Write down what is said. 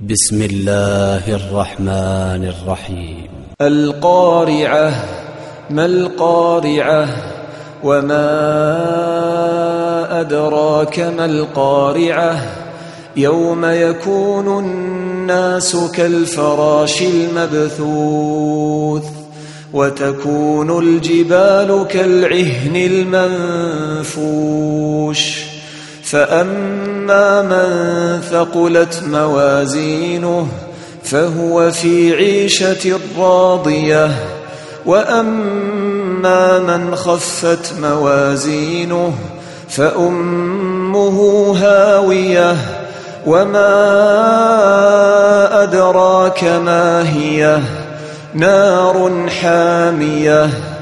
بسم الله الرحمن الرحيم. القارعة. ما القارعة؟ وما أدراك ما القارعة؟ يوم يكون الناس كالفراش المبثوث وتكون الجبال كالعهن المنفوش فأما من ثقلت موازينه فهو في عيشة راضية وأما من خفت موازينه فأمه هاوية وما أدراك ما هي نار حامية